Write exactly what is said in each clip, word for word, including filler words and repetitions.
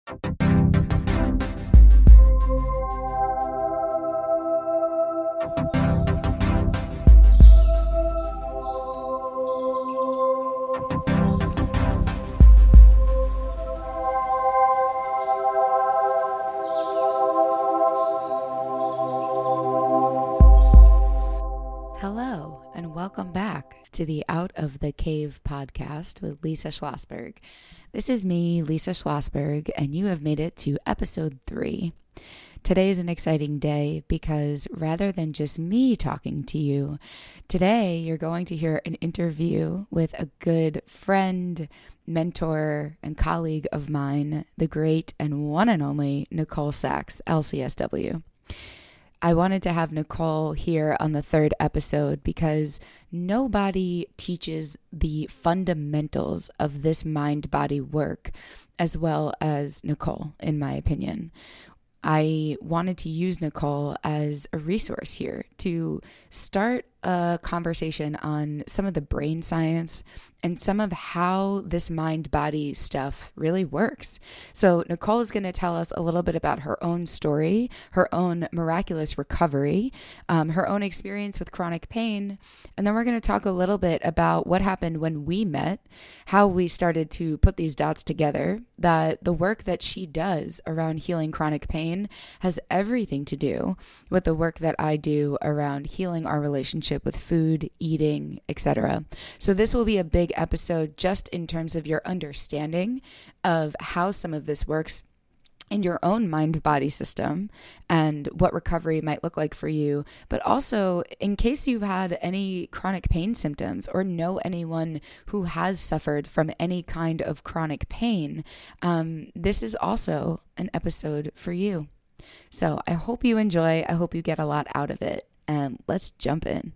Hello, and welcome back to the Out of the Cave podcast with Lisa Schlossberg. This is me, Lisa Schlossberg, and you have made it to episode three. Today is an exciting day because rather than just me talking to you, today you're going to hear an interview with a good friend, mentor, and colleague of mine, the great and one and only Nicole Sachs, L C S W. I wanted to have Nicole here on the third episode because nobody teaches the fundamentals of this mind-body work as well as Nicole, in my opinion. I wanted to use Nicole as a resource here to start a conversation on some of the brain science and some of how this mind-body stuff really works. So Nicole is going to tell us a little bit about her own story, her own miraculous recovery, um, her own experience with chronic pain, and then we're going to talk a little bit about what happened when we met, how we started to put these dots together, that the work that she does around healing chronic pain has everything to do with the work that I do around healing our relationship with food, eating, et cetera. So this will be a big episode just in terms of your understanding of how some of this works in your own mind-body system and what recovery might look like for you, but also in case you've had any chronic pain symptoms or know anyone who has suffered from any kind of chronic pain, um, this is also an episode for you. So I hope you enjoy. I hope you get a lot out of it. And let's jump in.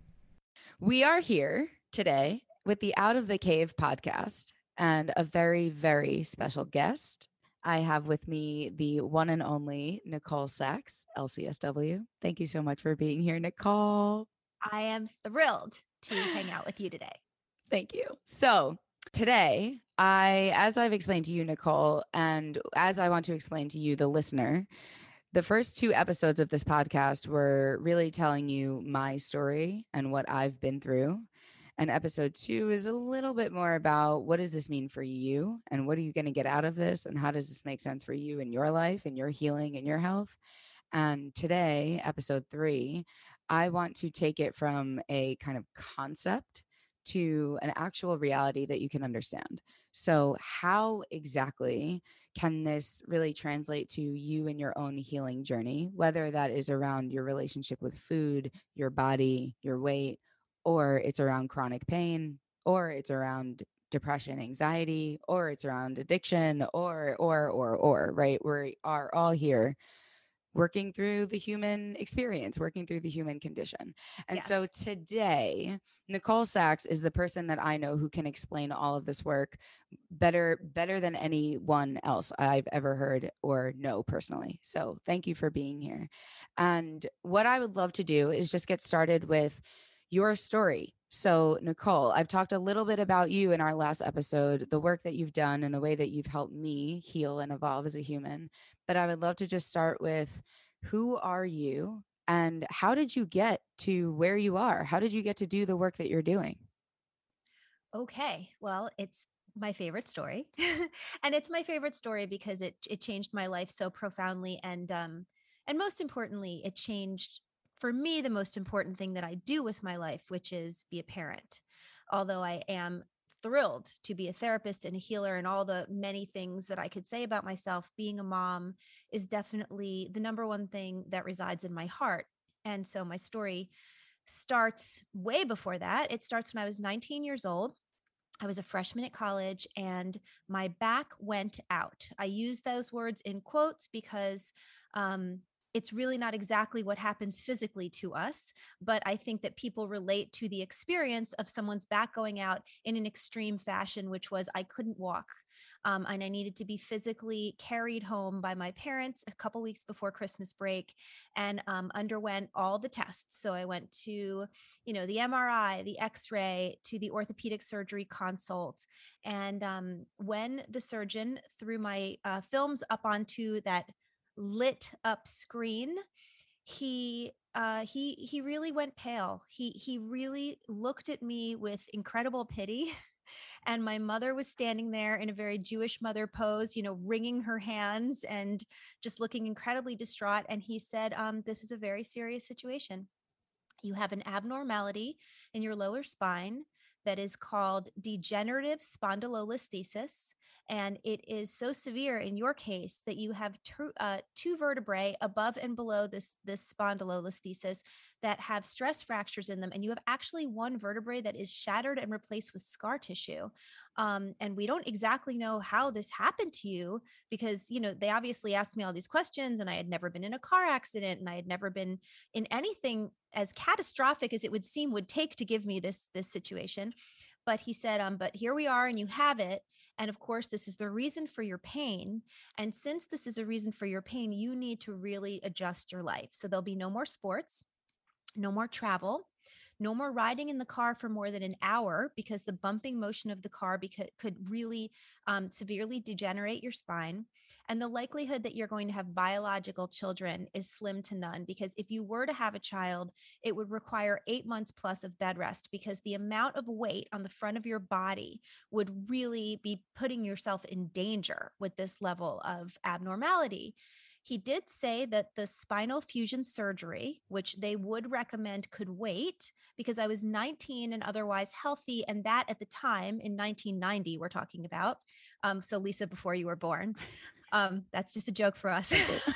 We are here today with the Out of the Cave podcast and a very, very special guest. I have with me the one and only Nicole Sachs, L C S W. Thank you so much for being here, Nicole. I am thrilled to hang out with you today. Thank you. So today, I, as I've explained to you, Nicole, and as I want to explain to you, the listener, the first two episodes of this podcast were really telling you my story and what I've been through. And episode two is a little bit more about what does this mean for you and what are you going to get out of this and how does this make sense for you in your life and your healing and your health. And today, episode three, I want to take it from a kind of concept to an actual reality that you can understand. So how exactly can this really translate to you in your own healing journey, whether that is around your relationship with food, your body, your weight, or it's around chronic pain, or it's around depression, anxiety, or it's around addiction, or, or, or, or, right? We are all here working through the human experience, working through the human condition. And Yes. so today, Nicole Sachs is the person that I know who can explain all of this work better, better than anyone else I've ever heard or know personally. So thank you for being here. And what I would love to do is just get started with your story. So, Nicole, I've talked a little bit about you in our last episode, the work that you've done and the way that you've helped me heal and evolve as a human. But I would love to just start with who are you and how did you get to where you are? How did you get to do the work that you're doing? Okay. Well, it's my favorite story. And it's my favorite story because it it changed my life so profoundly. And um, and most importantly, it changed for me the most important thing that I do with my life, which is be a parent. Although I am thrilled to be a therapist and a healer and all the many things that I could say about myself, being a mom is definitely the number one thing that resides in my heart. And so my story starts way before that. It starts when I was nineteen years old. I was a freshman at college and my back went out. I use those words in quotes because um, it's really not exactly what happens physically to us, but I think that people relate to the experience of someone's back going out in an extreme fashion, which was I couldn't walk. Um, and I needed to be physically carried home by my parents a couple weeks before Christmas break, and um, underwent all the tests. So I went to, you know, the M R I, the X-ray, to the orthopedic surgery consult. And um, when the surgeon threw my uh, films up onto that lit up screen, he uh he he really went pale. He he really looked at me with incredible pity. And my mother was standing there in a very Jewish mother pose, you know, wringing her hands and just looking incredibly distraught. And he said, um this is a very serious situation. You have an abnormality in your lower spine that is called degenerative spondylolisthesis. And it is so severe in your case that you have two, uh, two vertebrae above and below this, this spondylolisthesis that have stress fractures in them. And you have actually one vertebrae that is shattered and replaced with scar tissue. Um, and we don't exactly know how this happened to you, because, you know, they obviously asked me all these questions, and I had never been in a car accident, and I had never been in anything as catastrophic as it would seem would take to give me this this situation. But he said, um but here we are, and you have it. And of course, this is the reason for your pain. And since this is a reason for your pain, you need to really adjust your life. So there'll be no more sports, no more travel, no more riding in the car for more than an hour, because the bumping motion of the car beca- could really um, severely degenerate your spine. And the likelihood that you're going to have biological children is slim to none, because if you were to have a child, it would require eight months plus of bed rest, because the amount of weight on the front of your body would really be putting yourself in danger with this level of abnormality. He did say that the spinal fusion surgery, which they would recommend, could wait, because I was nineteen and otherwise healthy. And that at the time in nineteen ninety, we're talking about. Um, so Lisa, before you were born, um, that's just a joke for us.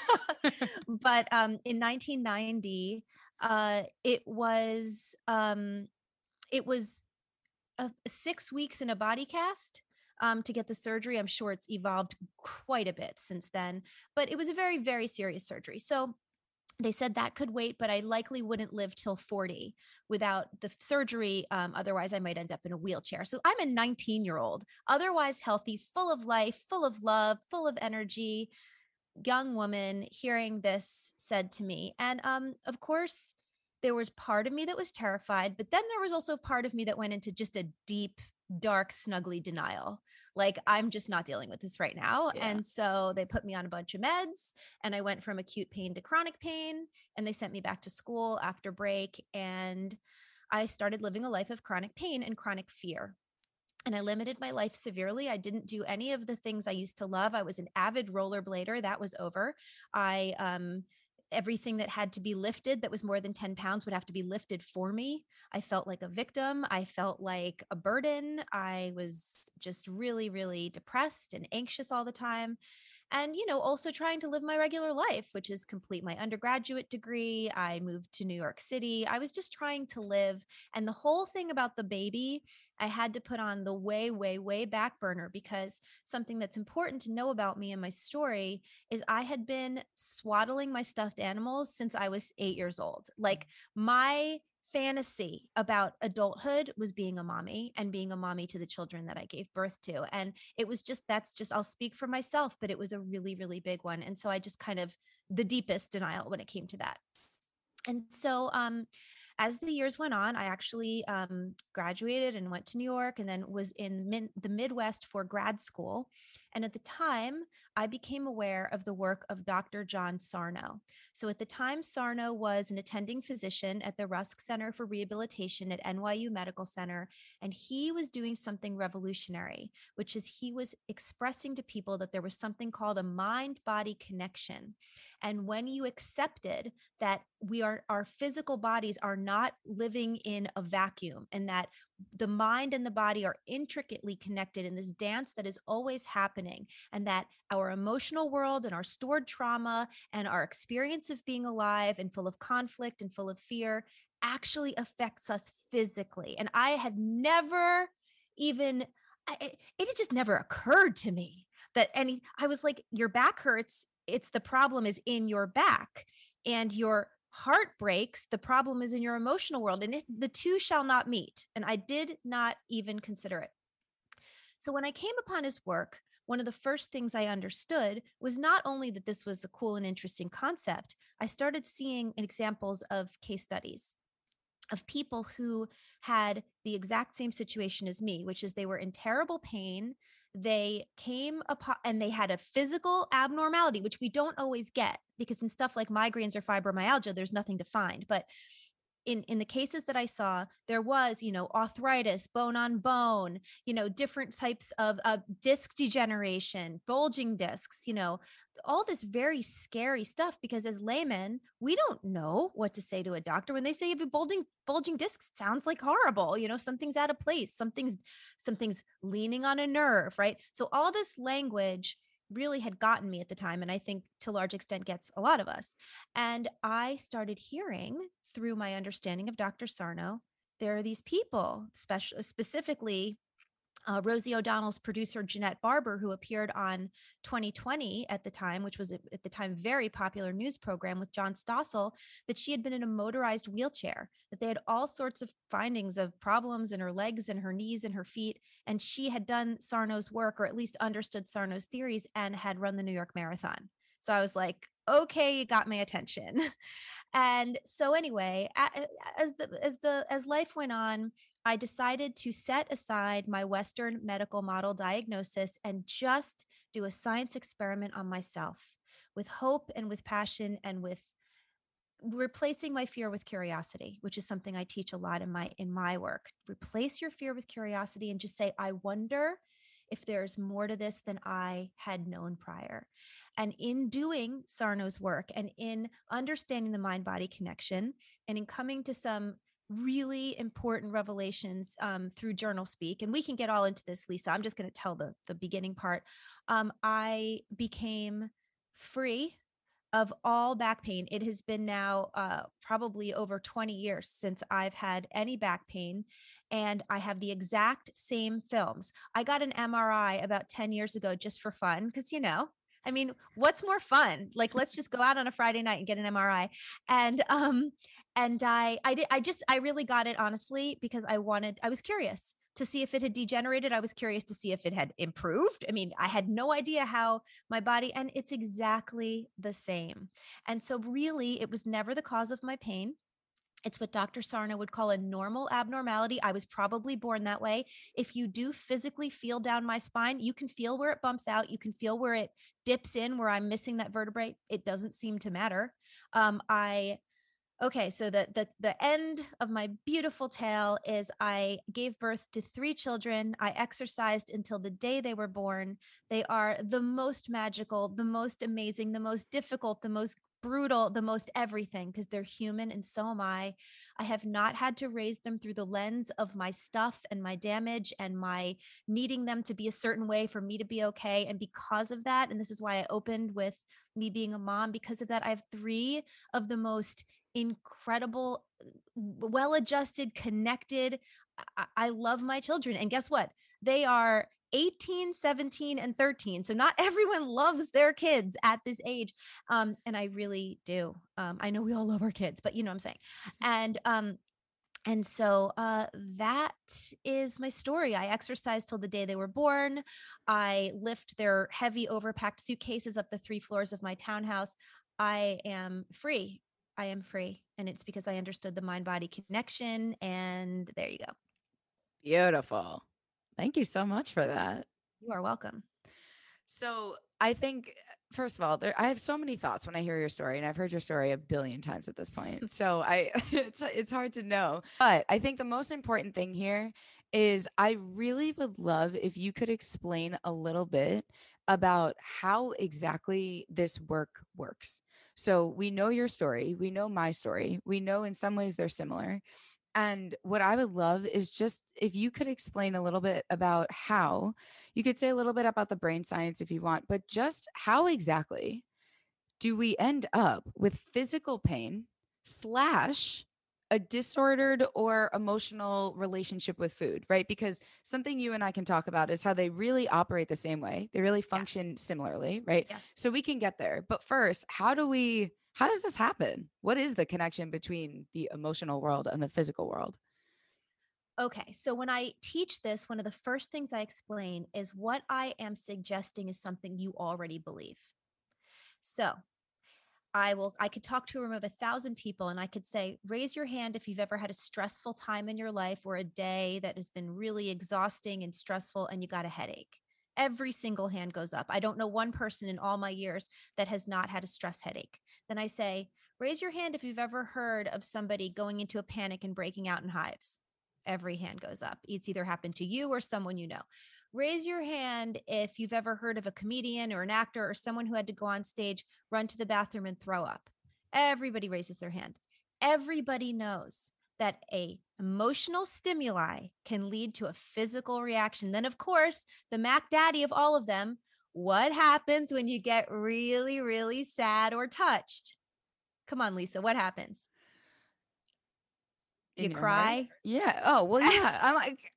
But um, in nineteen ninety, uh, it was, um, it was uh, six weeks in a body cast um, to get the surgery. I'm sure it's evolved quite a bit since then, but it was a very, very serious surgery. So they said that could wait, but I likely wouldn't live till forty without the surgery. Um, otherwise, I might end up in a wheelchair. So I'm a nineteen year old, otherwise healthy, full of life, full of love, full of energy, young woman hearing this said to me. And um, of course, there was part of me that was terrified, but then there was also part of me that went into just a deep, dark, snuggly denial. Like, I'm just not dealing with this right now. Yeah. And so they put me on a bunch of meds, and I went from acute pain to chronic pain, and they sent me back to school after break. And I started living a life of chronic pain and chronic fear. And I limited my life severely. I didn't do any of the things I used to love. I was an avid rollerblader. That was over. I, um, everything that had to be lifted that was more than ten pounds would have to be lifted for me. I felt like a victim. I felt like a burden. I was just really, really depressed and anxious all the time. And, you know, also trying to live my regular life, which is complete my undergraduate degree. I moved to New York City. I was just trying to live. And the whole thing about the baby, I had to put on the way, way, way back burner, because something that's important to know about me and my story is I had been swaddling my stuffed animals since I was eight years old. Like, my fantasy about adulthood was being a mommy, and being a mommy to the children that I gave birth to. And it was just, that's just, I'll speak for myself, but it was a really, really big one. And so I just kind of the deepest denial when it came to that. And so, um, as the years went on, I actually um, graduated and went to New York, and then was in min- the Midwest for grad school. And at the time, I became aware of the work of Doctor John Sarno. So at the time, Sarno was an attending physician at the Rusk Center for Rehabilitation at N Y U Medical Center. And he was doing something revolutionary, which is he was expressing to people that there was something called a mind-body connection. And when you accepted that we are, our physical bodies are not living in a vacuum, and that the mind and the body are intricately connected in this dance that is always happening, and that our emotional world and our stored trauma and our experience of being alive and full of conflict and full of fear actually affects us physically. And I had never even, I, it had just never occurred to me that any, I was like, your back hurts. It's the problem is in your back, and your heart breaks. The problem is in your emotional world, and it, the two shall not meet. And I did not even consider it. So when I came upon his work, one of the first things I understood was not only that this was a cool and interesting concept, I started seeing examples of case studies of people who had the exact same situation as me, which is they were in terrible pain. They came upon and they had a physical abnormality, which we don't always get because in stuff like migraines or fibromyalgia, there's nothing to find. But in in the cases that I saw, there was, you know, arthritis, bone on bone, you know, different types of uh, disc degeneration, bulging discs, you know, all this very scary stuff. Because as laymen, we don't know what to say to a doctor when they say you have a bulging bulging discs. Sounds like horrible, you know, something's out of place, something's something's leaning on a nerve, right? So all this language really had gotten me at the time, and I think to a large extent gets a lot of us. And I started hearing through my understanding of doctor Sarno, there are these people, special, specifically uh, Rosie O'Donnell's producer, Jeanette Barber, who appeared on twenty twenty at the time, which was at the time very popular news program with John Stossel, that she had been in a motorized wheelchair, that they had all sorts of findings of problems in her legs and her knees and her feet. And she had done Sarno's work, or at least understood Sarno's theories, and had run the New York Marathon. So I was like, okay, you got my attention. And so anyway, as the as the as life went on, I decided to set aside my Western medical model diagnosis and just do a science experiment on myself with hope and with passion and with replacing my fear with curiosity, which is something I teach a lot in my in my work. Replace your fear with curiosity and just say, I wonder if there's more to this than I had known prior. And in doing Sarno's work and in understanding the mind body connection and in coming to some really important revelations um, through journal speak, and we can get all into this, Lisa. I'm just going to tell the, the beginning part. Um, I became free of all back pain. It has been now uh, probably over twenty years since I've had any back pain. And I have the exact same films. I got an M R I about ten years ago just for fun, because, you know, I mean, what's more fun? Like, let's just go out on a Friday night and get an M R I. And, um, and I, I did, I just, I really got it honestly, because I wanted, I was curious to see if it had degenerated. I was curious to see if it had improved. I mean, I had no idea how my body, and it's exactly the same. And so really, it was never the cause of my pain. It's what doctor Sarno would call a normal abnormality. I was probably born that way. If you do physically feel down my spine, you can feel where it bumps out. You can feel where it dips in, where I'm missing that vertebrae. It doesn't seem to matter. Um, I Okay, so the the the end of my beautiful tale is I gave birth to three children. I exercised until the day they were born. They are the most magical, the most amazing, the most difficult, the most brutal, the most everything, because they're human and so am I. I have not had to raise them through the lens of my stuff and my damage and my needing them to be a certain way for me to be okay. And because of that, and this is why I opened with me being a mom, because of that, I have three of the most incredible, well adjusted, connected. I-, I love my children. And guess what? They are eighteen, seventeen, and thirteen. So not everyone loves their kids at this age. Um, and I really do. Um, I know we all love our kids, but you know what I'm saying. And um, and so uh, that is my story. I exercised till the day they were born. I lift their heavy, overpacked suitcases up the three floors of my townhouse. I am free. I am free. And it's because I understood the mind body connection. And there you go. Beautiful. Thank you so much for that. You are welcome. So I think, first of all, there, I have so many thoughts when I hear your story, and I've heard your story a billion times at this point. So I, it's it's hard to know. But I think the most important thing here is I really would love if you could explain a little bit about how exactly this work works. So we know your story, we know my story, we know in some ways they're similar. And what I would love is just if you could explain a little bit about how, you could say a little bit about the brain science if you want, but just how exactly do we end up with physical pain slash a disordered or emotional relationship with food, right? Because something you and I can talk about is how they really operate the same way. They really function yeah. similarly, right? Yes. So we can get there. But first, how do we how does this happen? What is the connection between the emotional world and the physical world? Okay. So when I teach this, one of the first things I explain is what I am suggesting is something you already believe. So I will, I could talk to a room of a thousand people and I could say, raise your hand if you've ever had a stressful time in your life or a day that has been really exhausting and stressful and you got a headache. Every single hand goes up. I don't know one person in all my years that has not had a stress headache. Then I say, raise your hand if you've ever heard of somebody going into a panic and breaking out in hives. Every hand goes up. It's either happened to you or someone you know. Raise your hand if you've ever heard of a comedian or an actor or someone who had to go on stage, run to the bathroom and throw up. Everybody raises their hand. Everybody knows that a emotional stimuli can lead to a physical reaction. Then, of course, the Mac Daddy of all of them, what happens when you get really, really sad or touched? Come on, Lisa, what happens? In You your heart? cry? Yeah. Oh, well, yeah. I'm like,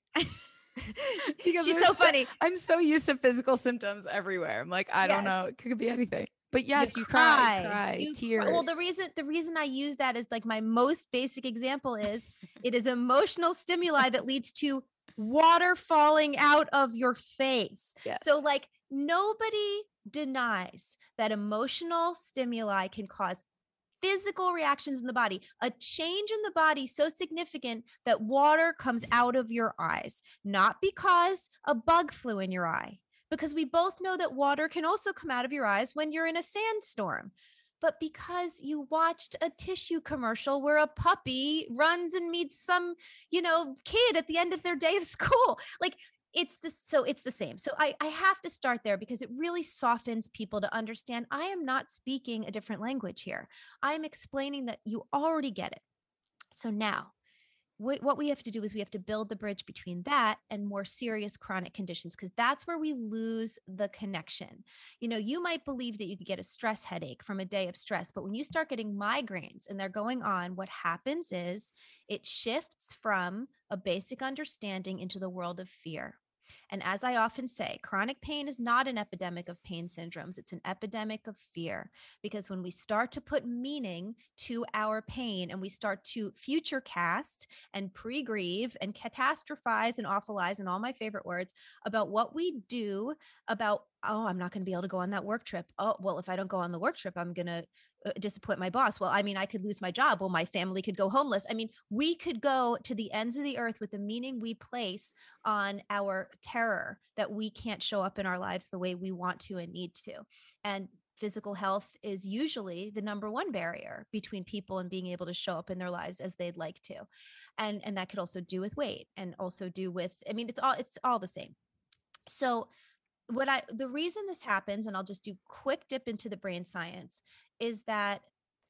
because She's there's so so, funny. I'm so used to physical symptoms everywhere. I'm like, I don't Yes. know. It could be anything. But You yes, you cry, cry. cry, You cry. Well, tears. the reason the reason I use that is like my most basic example is it is emotional stimuli that leads to water falling out of your face. Yes. So like nobody denies that emotional stimuli can cause physical reactions in the body, a change in the body so significant that water comes out of your eyes, not because a bug flew in your eye, because we both know that water can also come out of your eyes when you're in a sandstorm, but because you watched a tissue commercial where a puppy runs and meets some, you know, kid at the end of their day of school. Like it's the so it's the same. So I, I have to start there because it really softens people to understand I am not speaking a different language here. I'm explaining that you already get it. So now what we have to do is we have to build the bridge between that and more serious chronic conditions, because that's where we lose the connection. You know, you might believe that you could get a stress headache from a day of stress, but when you start getting migraines and they're going on, what happens is it shifts from a basic understanding into the world of fear. And as I often say, chronic pain is not an epidemic of pain syndromes. It's an epidemic of fear. Because when we start to put meaning to our pain and we start to future cast and pre-grieve and catastrophize and awfulize and all my favorite words about what we do about, oh, I'm not going to be able to go on that work trip. Oh, well, if I don't go on the work trip, I'm going to disappoint my boss. Well, I mean, I could lose my job. Well, my family could go homeless. I mean, we could go to the ends of the earth with the meaning we place on our terror that we can't show up in our lives the way we want to and need to. And physical health is usually the number one barrier between people and being able to show up in their lives as they'd like to. And, and that could also do with weight and also do with, I mean, it's all, it's all the same. So what I, the reason this happens, and I'll just do quick dip into the brain science, is that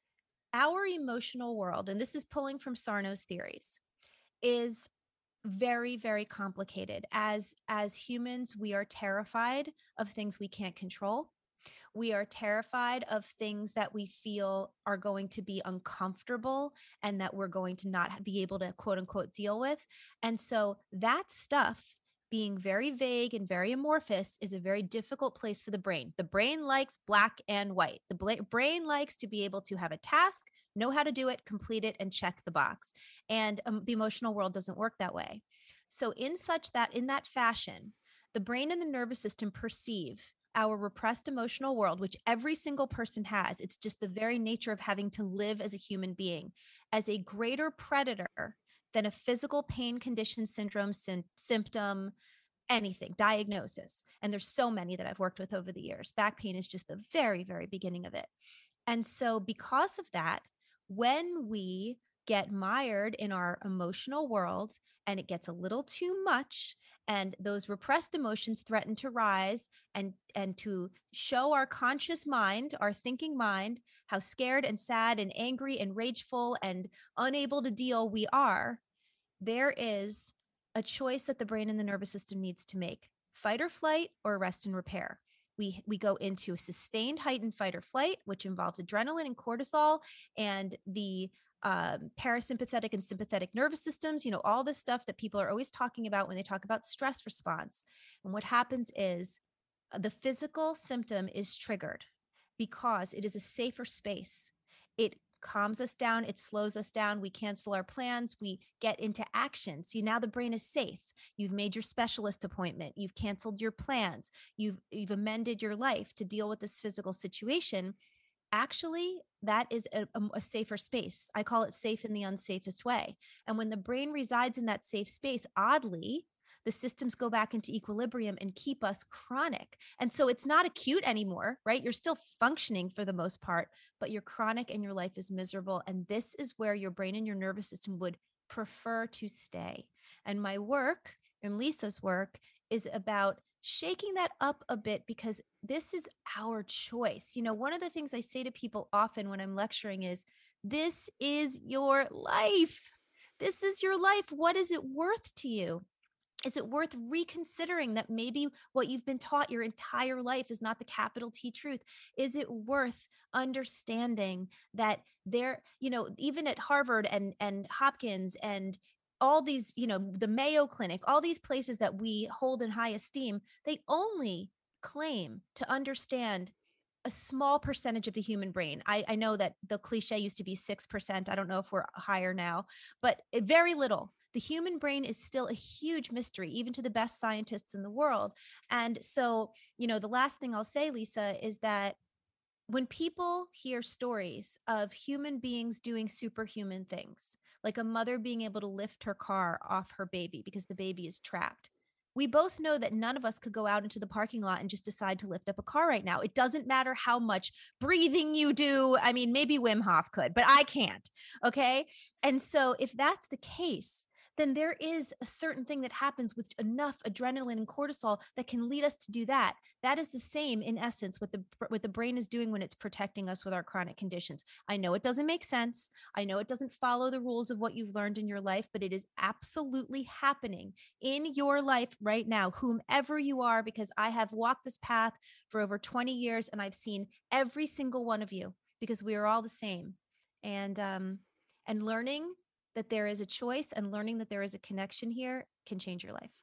our emotional world, and this is pulling from Sarno's theories, is very, very complicated. As, as humans, we are terrified of things we can't control. We are terrified of things that we feel are going to be uncomfortable and that we're going to not be able to quote unquote deal with. And so that stuff being very vague and very amorphous is a very difficult place for the brain. The brain likes black and white. The bla- brain likes to be able to have a task, know how to do it, complete it, and check the box. And um, the emotional world doesn't work that way. So in such that, in that fashion, the brain and the nervous system perceive our repressed emotional world, which every single person has. It's just the very nature of having to live as a human being, as a greater predator than a physical pain condition, syndrome, sy- symptom, anything, diagnosis. And there's so many that I've worked with over the years. Back pain is just the very, very beginning of it. And so because of that, when we get mired in our emotional world and it gets a little too much and those repressed emotions threaten to rise and and to show our conscious mind, our thinking mind, how scared and sad and angry and rageful and unable to deal we are, there is a choice that the brain and the nervous system needs to make: fight or flight or rest and repair. We, we go into a sustained heightened fight or flight, which involves adrenaline and cortisol and the um, parasympathetic and sympathetic nervous systems, you know, all this stuff that people are always talking about when they talk about stress response. And what happens is uh, the physical symptom is triggered because it is a safer space. It calms us down. It slows us down. We cancel our plans. We get into action. See, now the brain is safe. You've made your specialist appointment. You've canceled your plans. You've, you've amended your life to deal with this physical situation. Actually, that is a, a, safer space. I call it safe in the unsafest way. And when the brain resides in that safe space, oddly, the systems go back into equilibrium and keep us chronic. And so it's not acute anymore, right? You're still functioning for the most part, but you're chronic and your life is miserable. And this is where your brain and your nervous system would prefer to stay. And my work and Lisa's work is about shaking that up a bit, because this is our choice. You know, one of the things I say to people often when I'm lecturing is, this is your life. This is your life. What is it worth to you? Is it worth reconsidering that maybe what you've been taught your entire life is not the capital T truth? Is it worth understanding that there, you know, even at Harvard and, and Hopkins and all these, you know, the Mayo Clinic, all these places that we hold in high esteem, they only claim to understand a small percentage of the human brain. I, I know that the cliche used to be six percent. I don't know if we're higher now, but very little. The human brain is still a huge mystery, even to the best scientists in the world. And so, you know, the last thing I'll say, Lisa, is that when people hear stories of human beings doing superhuman things, like a mother being able to lift her car off her baby because the baby is trapped, we both know that none of us could go out into the parking lot and just decide to lift up a car right now. It doesn't matter how much breathing you do. I mean, maybe Wim Hof could, but I can't. Okay. And so if that's the case, then there is a certain thing that happens with enough adrenaline and cortisol that can lead us to do that. That is the same in essence what the what the brain is doing when it's protecting us with our chronic conditions. I know it doesn't make sense. I know it doesn't follow the rules of what you've learned in your life, but it is absolutely happening in your life right now, whomever you are, because I have walked this path for over twenty years and I've seen every single one of you, because we are all the same. And um and learning that there is a choice and learning that there is a connection here can change your life.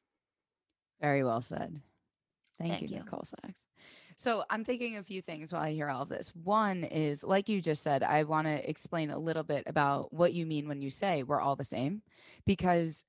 Very well said. Thank, Thank you, you. Nicole Sachs. So I'm thinking a few things while I hear all of this. One is, like you just said, I want to explain a little bit about what you mean when you say we're all the same, because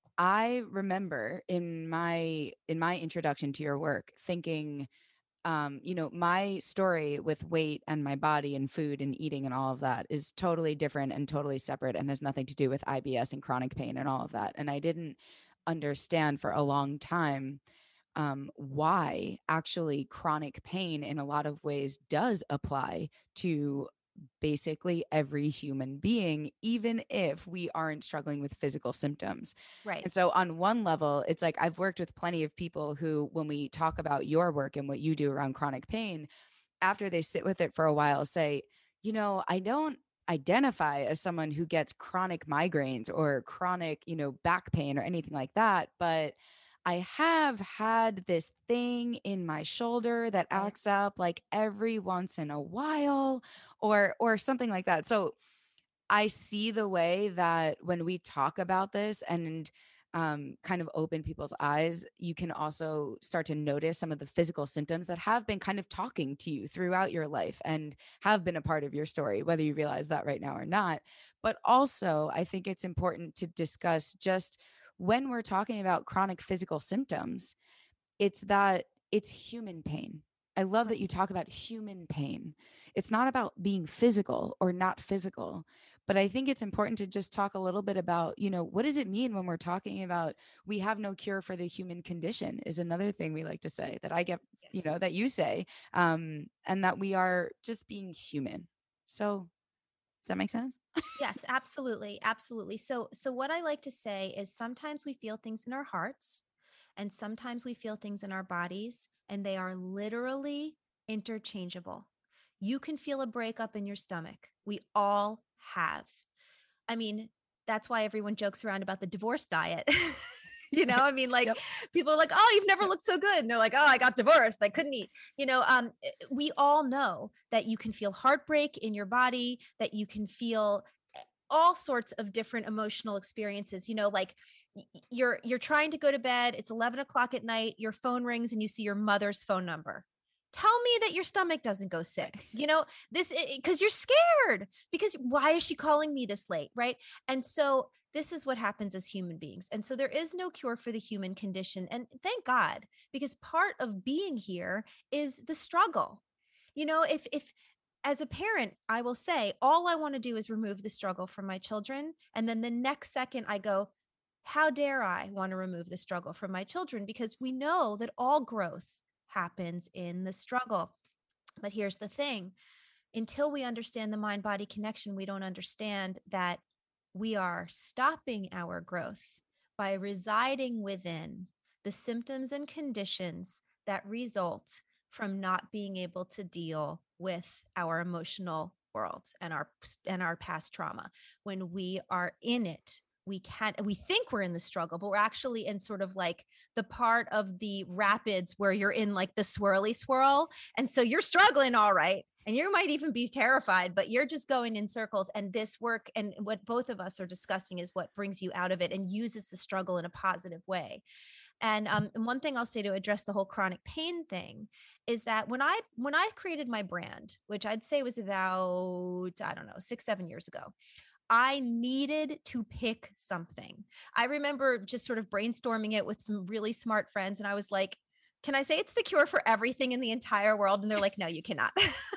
I remember in my in my introduction to your work thinking, um, you know, my story with weight and my body and food and eating and all of that is totally different and totally separate and has nothing to do with I B S and chronic pain and all of that. And I didn't understand for a long time um, why actually chronic pain in a lot of ways does apply to basically every human being, even if we aren't struggling with physical symptoms. Right. And so, on one level, it's like I've worked with plenty of people who, when we talk about your work and what you do around chronic pain, after they sit with it for a while, say, you know, I don't identify as someone who gets chronic migraines or chronic, you know, back pain or anything like that, but I have had this thing in my shoulder that Right. acts up like every once in a while or or something like that. So I see the way that when we talk about this and um, kind of open people's eyes, you can also start to notice some of the physical symptoms that have been kind of talking to you throughout your life and have been a part of your story, whether you realize that right now or not. But also, I think it's important to discuss just when we're talking about chronic physical symptoms, it's that it's human pain. I love that you talk about human pain. It's not about being physical or not physical, but I think it's important to just talk a little bit about, you know, what does it mean when we're talking about we have no cure for the human condition is another thing we like to say that I get, Yes. you know, that you say, um, and that we are just being human. So does that make sense? Yes, absolutely. Absolutely. So so what I like to say is sometimes we feel things in our hearts and sometimes we feel things in our bodies, and they are literally interchangeable. You can feel a breakup in your stomach. We all have. I mean, that's why everyone jokes around about the divorce diet. You know, I mean, like Yep. people are like, oh, you've never Yep. looked so good. And they're like, oh, I got divorced. I couldn't eat. You know, um, eh, we all know that you can feel heartbreak in your body, that you can feel eh, all sorts of different emotional experiences. You know, like y- y- you're you're trying to go to bed. It's eleven o'clock at night. Your phone rings and you see your mother's phone number tell me that your stomach doesn't go sick. You know, this because you're scared because why is she calling me this late? Right. And so this is what happens as human beings. And so there is no cure for the human condition. And thank God, because part of being here is the struggle. You know, if, if, as a parent, I will say, all I want to do is remove the struggle from my children. And then the next second I go, how dare I want to remove the struggle from my children? Because we know that all growth happens in the struggle. But here's the thing, until we understand the mind body connection, we don't understand that we are stopping our growth by residing within the symptoms and conditions that result from not being able to deal with our emotional world and our and our past trauma. When we are in it, we can't we think we're in the struggle, but we're actually in sort of like the part of the rapids where you're in like the swirly swirl, and so you're struggling all right, and you might even be terrified, but you're just going in circles. And this work and what both of us are discussing is what brings you out of it and uses the struggle in a positive way. And um, and one thing I'll say to address the whole chronic pain thing is that when I when I created my brand, which I'd say was about, I don't know, six, seven years ago, I needed to pick something. I remember just sort of brainstorming it with some really smart friends. And I was like, can I say it's the cure for everything in the entire world? And they're like, no, you cannot.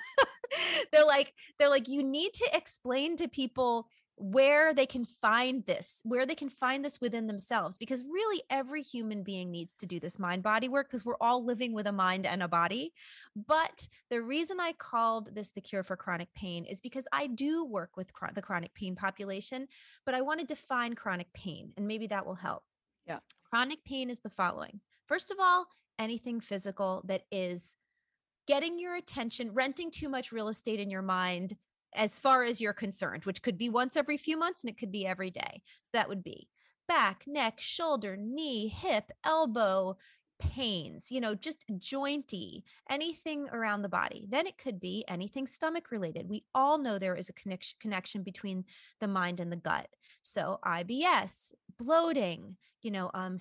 they're like, they're like, you need to explain to people where they can find this, where they can find this within themselves, because really every human being needs to do this mind body work because we're all living with a mind and a body. But the reason I called this the cure for chronic pain is because I do work with chron- the chronic pain population, but I want to define chronic pain, and maybe that will help. Yeah. Chronic pain is the following. First of all, anything physical that is getting your attention, renting too much real estate in your mind as far as you're concerned, which could be once every few months and it could be every day. So that would be back, neck, shoulder, knee, hip, elbow pains, you know, just jointy, anything around the body. Then it could be anything stomach related. We all know there is a connection connection between the mind and the gut. So I B S, bloating, you know, um,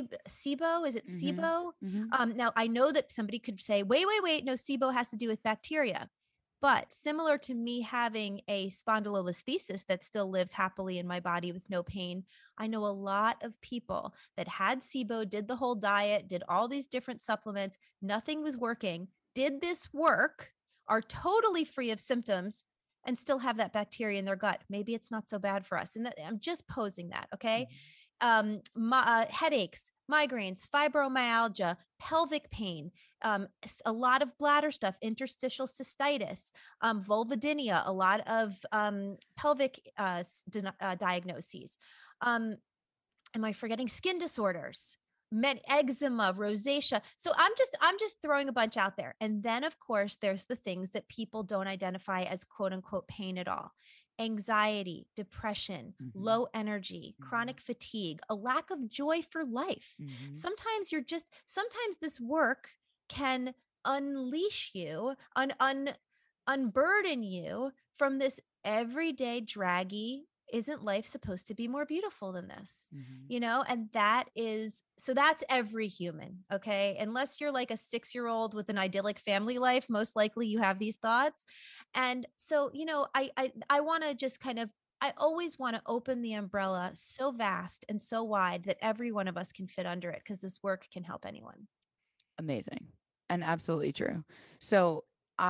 SIBO, is it Mm-hmm. SIBO? Mm-hmm. Um, now I know that somebody could say, wait, wait, wait, no, SIBO has to do with bacteria. But similar to me having a spondylolisthesis that still lives happily in my body with no pain, I know a lot of people that had SIBO, did the whole diet, did all these different supplements, nothing was working, did this work, are totally free of symptoms, and still have that bacteria in their gut. Maybe it's not so bad for us. And that, I'm just posing that, okay? Mm-hmm. Um, my, uh, headaches, migraines, fibromyalgia, pelvic pain, um, a lot of bladder stuff, interstitial cystitis, um, vulvodynia, a lot of um, pelvic uh, di- uh, diagnoses. Um, am I forgetting skin disorders? Met eczema, rosacea. So I'm just I'm just throwing a bunch out there. And then of course there's the things that people don't identify as quote unquote pain at all. Anxiety, depression, mm-hmm. low energy, mm-hmm. chronic fatigue, a lack of joy for life. Mm-hmm. Sometimes you're just sometimes this work can unleash you, un, un unburden you from this everyday draggy, isn't life supposed to be more beautiful than this? Mm-hmm. You know, and that is, so that's every human. Okay. Unless you're like a six-year-old with an idyllic family life, most likely you have these thoughts. And so, you know, I, I, I want to just kind of, I always want to open the umbrella so vast and so wide that every one of us can fit under it, because this work can help anyone. Amazing. And absolutely true. So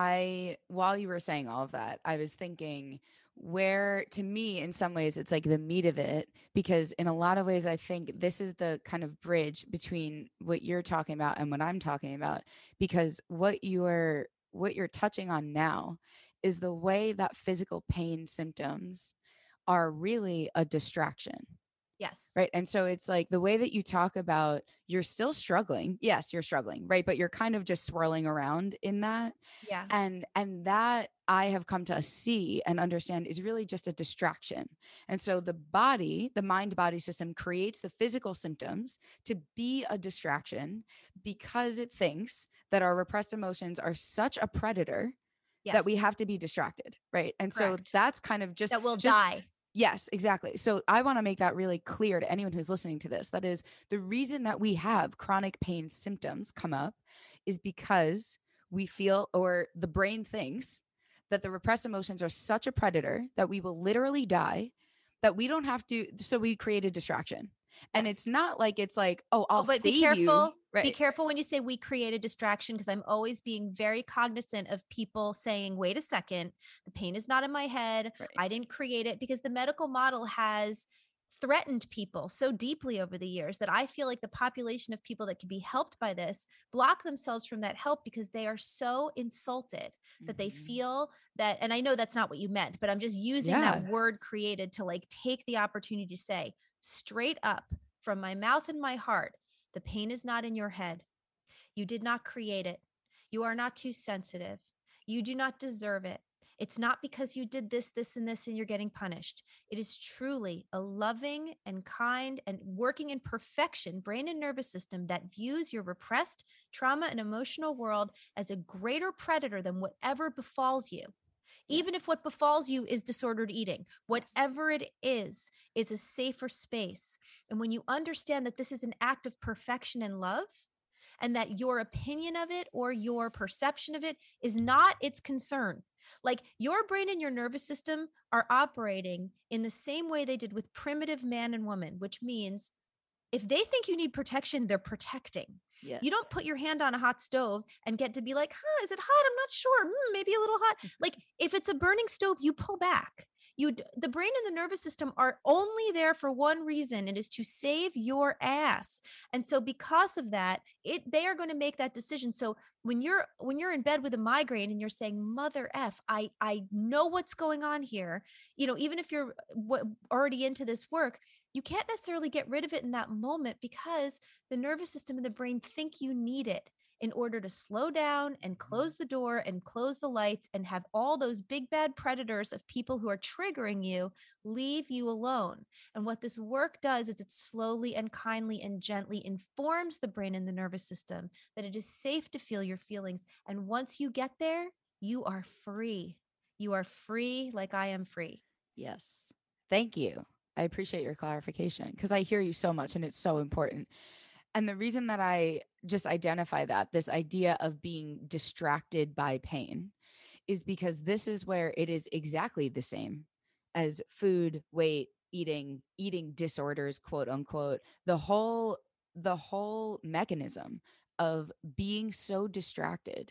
I, while you were saying all of that, I was thinking, where to me in some ways it's like the meat of it, because in a lot of ways I think this is the kind of bridge between what you're talking about and what I'm talking about, because what you're what you're touching on now is the way that physical pain symptoms are really a distraction. Yes. Right. And so it's like the way that you talk about, you're still struggling. Yes, you're struggling. Right. But you're kind of just swirling around in that. Yeah. And, and that I have come to see and understand is really just a distraction. And so the body, the mind body system creates the physical symptoms to be a distraction because it thinks that our repressed emotions are such a predator yes. that we have to be distracted. Right. And Correct. So that's kind of just that we'll just, die. Yes, exactly. So I want to make that really clear to anyone who's listening to this. That is, the reason that we have chronic pain symptoms come up is because we feel, or the brain thinks that the repressed emotions are such a predator that we will literally die, that we don't have to. So we create a distraction. And it's Yes. not like it's like, oh, I'll Oh, but be save you. careful. Be Right. careful when you say we create a distraction, because I'm always being very cognizant of people saying, wait a second, the pain is not in my head. Right. I didn't create it, because the medical model has threatened people so deeply over the years that I feel like the population of people that can be helped by this block themselves from that help because they are so insulted that they Mhm. feel that, and I know that's not what you meant, but I'm just using that Yeah. word created to like take the opportunity to say straight up from my mouth and my heart, the pain is not in your head. You did not create it. You are not too sensitive. You do not deserve it. It's not because you did this, this, and this, and you're getting punished. It is truly a loving and kind and working in perfection brain and nervous system that views your repressed trauma and emotional world as a greater predator than whatever befalls you. Even Yes. if what befalls you is disordered eating, whatever it is, is a safer space. And when you understand that this is an act of perfection and love, and that your opinion of it or your perception of it is not its concern. Like your brain and your nervous system are operating in the same way they did with primitive man and woman, which means if they think you need protection, they're protecting. Yes. You don't put your hand on a hot stove and get to be like, huh, is it hot? I'm not sure. Hmm, maybe a little hot. Like if it's a burning stove, you pull back. You, the brain and the nervous system are only there for one reason. It is to save your ass. And so because of that, it, they are going to make that decision. So when you're, when you're in bed with a migraine and you're saying, mother F, I, I know what's going on here. You know, even if you're w- already into this work, you can't necessarily get rid of it in that moment because the nervous system and the brain think you need it in order to slow down and close the door and close the lights and have all those big bad predators of people who are triggering you leave you alone. And what this work does is it slowly and kindly and gently informs the brain and the nervous system that it is safe to feel your feelings. And once you get there, you are free. You are free like I am free. Yes. Thank you. I appreciate your clarification because I hear you so much and it's so important. And the reason that I just identify that, this idea of being distracted by pain, is because this is where it is exactly the same as food, weight, eating, eating disorders, quote unquote. The whole the whole mechanism of being so distracted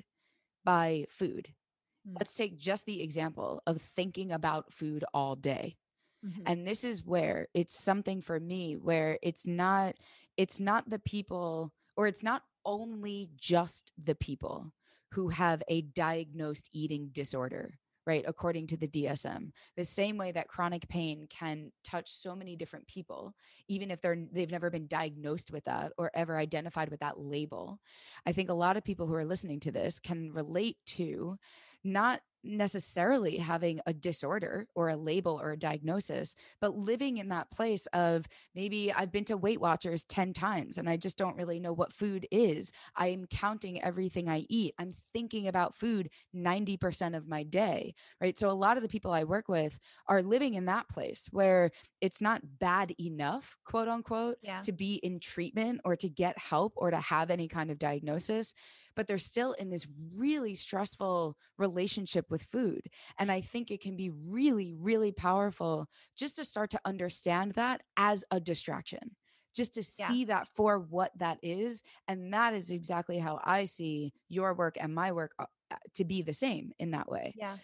by food. Mm. Let's take just the example of thinking about food all day. Mhm. And this is where it's something for me where it's not it's not the people, or it's not only just the people who have a diagnosed eating disorder, right? According to the D S M. The same way that chronic pain can touch so many different people, even if they're they've never been diagnosed with that or ever identified with that label. I think a lot of people who are listening to this can relate to not necessarily having a disorder or a label or a diagnosis, but living in that place of maybe I've been to Weight Watchers ten times and I just don't really know what food is. I'm counting everything I eat. I'm thinking about food ninety percent of my day, right? So a lot of the people I work with are living in that place where it's not bad enough, quote unquote, Yeah. to be in treatment or to get help or to have any kind of diagnosis, but they're still in this really stressful relationship with food. And I think it can be really, really powerful just to start to understand that as a distraction, just to Yeah. see that for what that is. And that is exactly how I see your work and my work uh, uh, to be the same in that way. Yeah.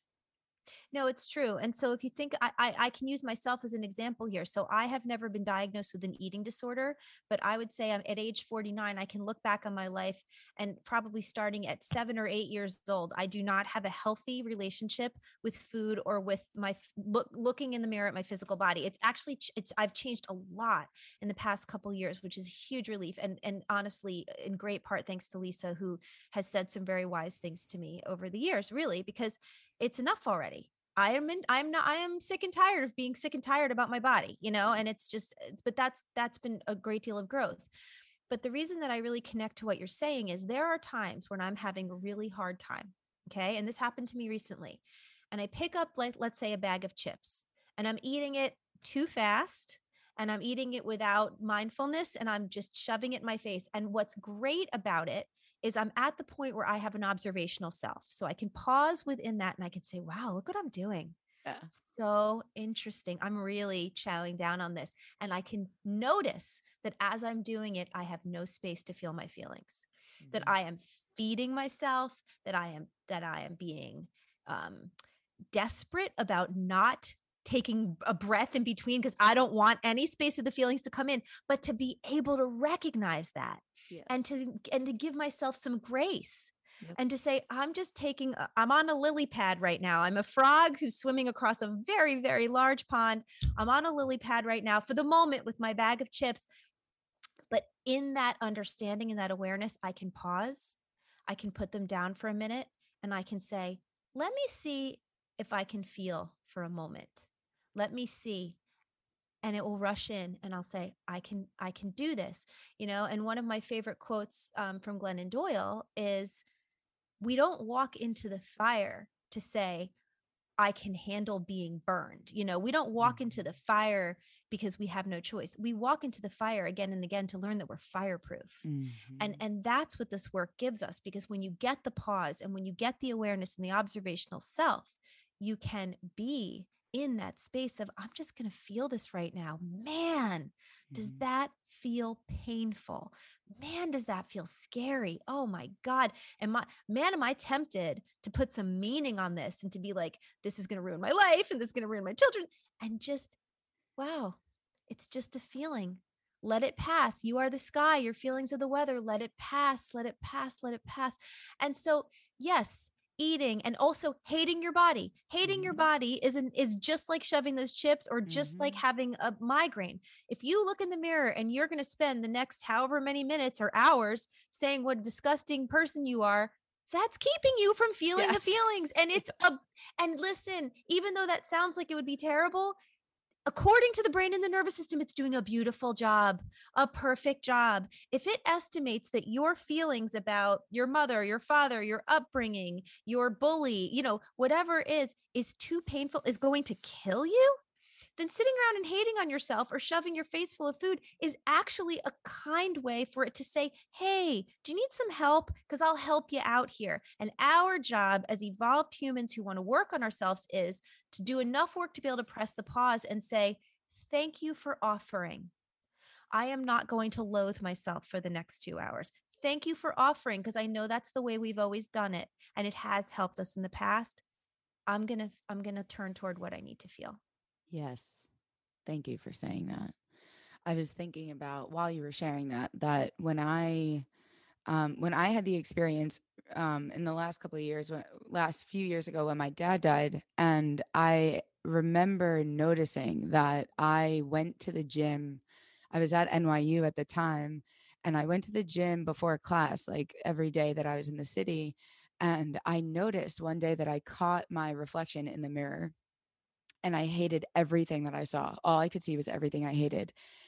No, it's true. And so if you think I, I I can use myself as an example here. So I have never been diagnosed with an eating disorder, but I would say I'm at age forty-nine, I can look back on my life and probably starting at seven or eight years old, I do not have a healthy relationship with food or with my f- look looking in the mirror at my physical body. It's actually ch- it's I've changed a lot in the past couple years, which is a huge relief. And and honestly, in great part thanks to Lisa, who has said some very wise things to me over the years, really, because it's enough already. I am in, I'm not, I am sick and tired of being sick and tired about my body, you know, and it's just, it's, but that's, that's been a great deal of growth. But the reason that I really connect to what you're saying is there are times when I'm having a really hard time. Okay. And this happened to me recently. And I pick up, like, let's say a bag of chips and I'm eating it too fast and I'm eating it without mindfulness and I'm just shoving it in my face. And what's great about it is I'm at the point where I have an observational self. So I can pause within that and I can say, wow, look what I'm doing. Yeah. So interesting. I'm really chowing down on this. And I can notice that as I'm doing it, I have no space to feel my feelings, that Mhm. I am feeding myself, that I am, that I am being um, desperate about not taking a breath in between because I don't want any space of the feelings to come in, but to be able to recognize that and Yes. to and to give myself some grace Yep. and to say I'm just taking a, I'm on a lily pad right now. I'm a frog who's swimming across a very very large pond. I'm on a lily pad right now for the moment with my bag of chips. But in that understanding and that awareness, I can pause. I can put them down for a minute and I can say, let me see if I can feel for a moment. Let me see. And it will rush in and I'll say, I can, I can do this, you know? And one of my favorite quotes um, from Glennon Doyle is, we don't walk into the fire to say, I can handle being burned. You know, we don't walk into Mhm. the fire because we have no choice. We walk into the fire again and again to learn that we're fireproof. And Mhm. and that's what this work gives us, because when you get the pause and when you get the awareness and the observational self, you can be in that space of, I'm just going to feel this right now. Man, does Mhm. that feel painful? Man, does that feel scary? Oh my God. And my man, am I tempted to put some meaning on this and to be like, this is going to ruin my life and this is going to ruin my children. And just, wow, it's just a feeling. Let it pass. You are the sky. Your feelings are the weather. Let it pass. Let it pass. Let it pass. And so, yes, eating and also hating your body. Hating your Mhm. body is an, is just like shoving those chips or just like Mhm. having a migraine. If you look in the mirror and you're going to spend the next however many minutes or hours saying what a disgusting person you are, that's keeping you from feeling the Yes. feelings. And it's a, and listen, even though that sounds like it would be terrible, according to the brain and the nervous system, it's doing a beautiful job, a perfect job. If it estimates that your feelings about your mother, your father, your upbringing, your bully, you know, whatever it is, is too painful, is going to kill you, then sitting around and hating on yourself or shoving your face full of food is actually a kind way for it to say, hey, do you need some help? Because I'll help you out here. And our job as evolved humans who want to work on ourselves is to do enough work to be able to press the pause and say, thank you for offering. I am not going to loathe myself for the next two hours. Thank you for offering, because I know that's the way we've always done it. And it has helped us in the past. I'm going to, I'm going to turn toward what I need to feel. Yes. Thank you for saying that. I was thinking about while you were sharing that that when I um, when I had the experience um, in the last couple of years, when, last few years ago, when my dad died, and I remember noticing that I went to the gym. I was at N Y U at the time, and I went to the gym before class, like every day that I was in the city. And I noticed one day that I caught my reflection in the mirror and I hated everything that I saw. All I could see was everything I hated.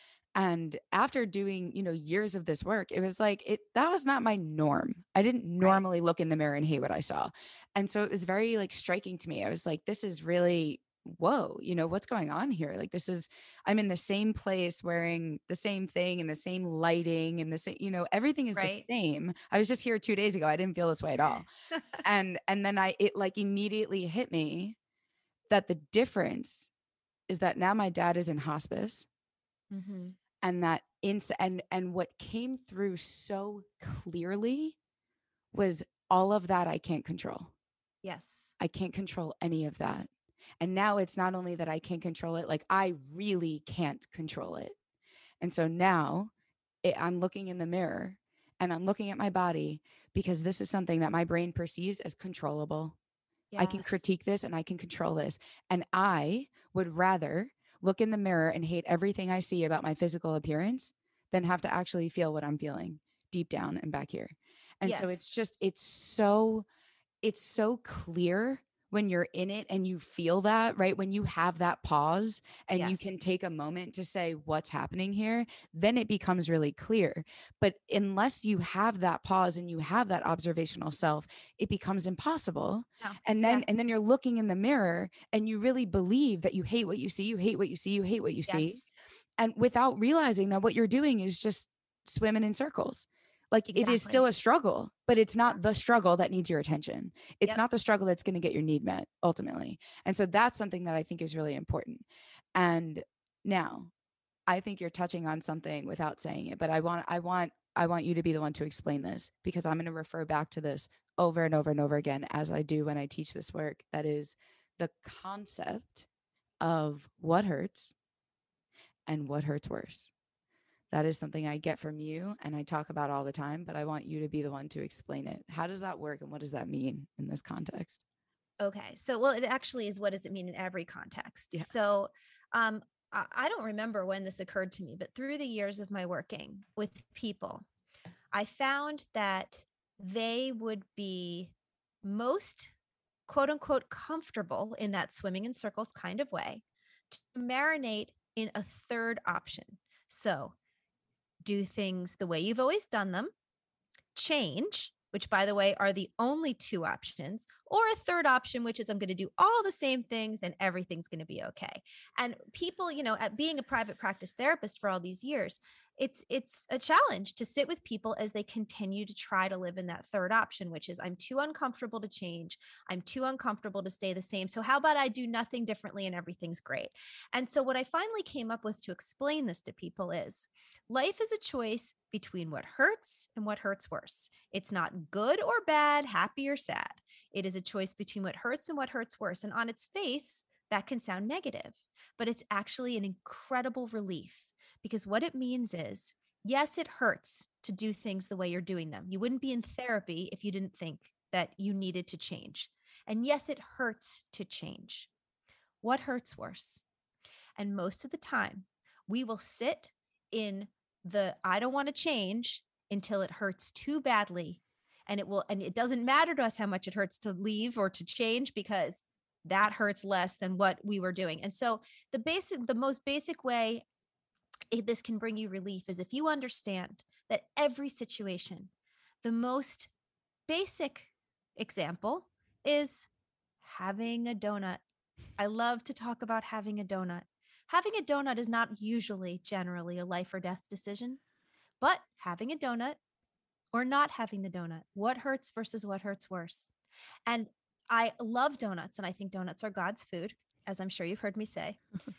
And after doing, you know, years of this work, it was like it that was not my norm. I didn't Right. normally look in the mirror and hate what I saw. And so it was very like striking to me. I was like, this is really whoa, you know, what's going on here? Like this is I'm in the same place wearing the same thing and the same lighting and the same, you know, everything is the Right. same. I was just here two days ago. I didn't feel this way at all. And and then I it like immediately hit me that the difference is that now my dad is in hospice Mm-hmm. and that ins and and what came through so clearly was all of that I can't control. Yes. I can't control any of that. And now it's not only that I can't control it, like I really can't control it. And so now it, I'm looking in the mirror and I'm looking at my body because this is something that my brain perceives as controllable. I can Yes. critique this and I can control this. And I would rather look in the mirror and hate everything I see about my physical appearance than have to actually feel what I'm feeling deep down and back here. And so Yes. it's just, it's so it's so clear when you're in it and you feel that, right? When you have that pause and you can Yes. take a moment to say what's happening here, then it becomes really clear. But unless you have that pause and you have that observational self, it becomes impossible. No. And Yeah. then and then you're looking in the mirror and you really believe that you hate what you see, you hate what you see, you hate what you see. Yes. And without realizing that what you're doing is just swimming in circles. Like it is still Exactly. a struggle, but it's Yeah. not the struggle that needs your attention. It's Yep. not the struggle that's going to get your need met ultimately. And so that's something that I think is really important. And now I think you're touching on something without saying it, but I want, I want, I want you to be the one to explain this because I'm going to refer back to this over and over and over again as I do when I teach this work. That is the concept of what hurts and what hurts worse. That is something I get from you and I talk about all the time, but I want you to be the one to explain it. How does that work and what does that mean in this context? Okay. So, well, it actually is what does it mean in every context? Yeah. So, um, I, I don't remember when this occurred to me, but through the years of my working with people, I found that they would be most quote unquote comfortable in that swimming in circles kind of way to marinate in a third option. So, do things the way you've always done them, change, which by the way are the only two options, or a third option, which is I'm going to do all the same things and everything's going to be okay. And people, you know, at being a private practice therapist for all these years, it's it's a challenge to sit with people as they continue to try to live in that third option, which is I'm too uncomfortable to change. I'm too uncomfortable to stay the same. So how about I do nothing differently and everything's great? And so what I finally came up with to explain this to people is life is a choice between what hurts and what hurts worse. It's not good or bad, happy or sad. It is a choice between what hurts and what hurts worse. And on its face, that can sound negative, but it's actually an incredible relief because what it means is, yes, it hurts to do things the way you're doing them. You wouldn't be in therapy if you didn't think that you needed to change. And yes, it hurts to change. What hurts worse? And most of the time, we will sit in the I don't want to change until it hurts too badly. And it will, and it doesn't matter to us how much it hurts to leave or to change because that hurts less than what we were doing. And so the basic, the most basic way it, this can bring you relief is if you understand that every situation, the most basic example is having a donut. I love to talk about having a donut. Having a donut is not usually generally a life or death decision, but having a donut or not having the donut, what hurts versus what hurts worse. And I love donuts and I think donuts are God's food, as I'm sure you've heard me say.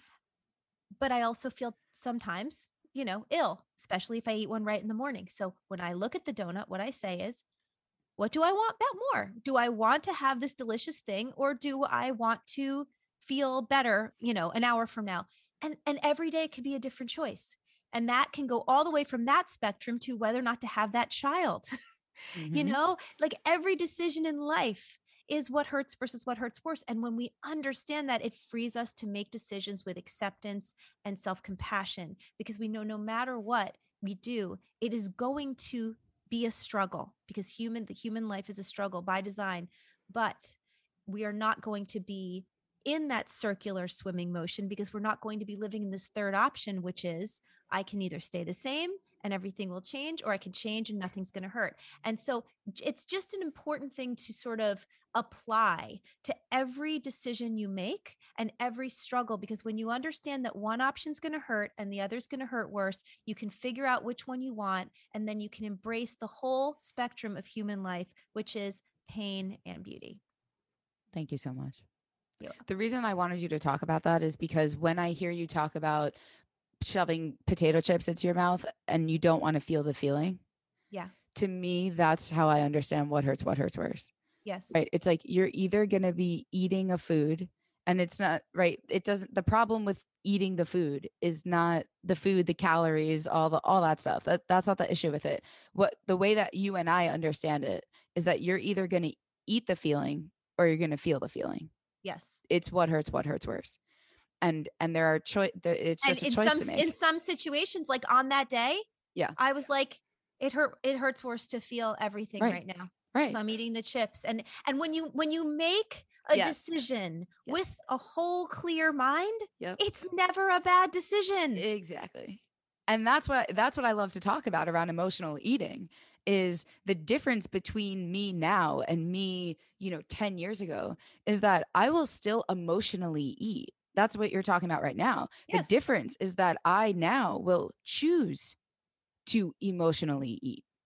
But I also feel sometimes, you know, ill, especially if I eat one right in the morning. So when I look at the donut, what I say is, what do I want more? Do I want to have this delicious thing or do I want to feel better, you know, an hour from now? And and every day could be a different choice. And that can go all the way from that spectrum to whether or not to have that child. You Mm-hmm. know, like every decision in life is what hurts versus what hurts worse. And when we understand that, it frees us to make decisions with acceptance and self compassion because we know no matter what we do, it is going to be a struggle because human, the human life is a struggle by design, but we are not going to be in that circular swimming motion because we're not going to be living in this third option, which is I can either stay the same and everything will change, or I can change and nothing's going to hurt. And so it's just an important thing to sort of apply to every decision you make and every struggle, because when you understand that one option's going to hurt and the other's going to hurt worse, you can figure out which one you want. And then you can embrace the whole spectrum of human life, which is pain and beauty. Thank you so much. Yeah. The reason I wanted you to talk about that is because when I hear you talk about shoving potato chips into your mouth and you don't want to feel the feeling, Yeah. to me, that's how I understand what hurts, what hurts worse. Yes. Right. It's like you're either going to be eating a food and it's not right. It doesn't, the problem with eating the food is not the food, the calories, all the, all that stuff. That that's not the issue with it. What the way that you and I understand it is that you're either going to eat the feeling or you're going to feel the feeling. Yes. It's what hurts, what hurts worse. And, and there are choice, it's And just a in choice some to in make. some situations, like on that day, Yeah. I was like, it hurt, it hurts worse to feel everything Right. right now. Right. So I'm eating the chips. And and when you when you make a Yes. decision Yes. with a whole clear mind, Yep. it's never a bad decision. Exactly. And that's what that's what I love to talk about around emotional eating is the difference between me now and me, you know, ten years ago is that I will still emotionally eat. That's what you're talking about right now. The Yes. difference is that I now will choose to emotionally eat.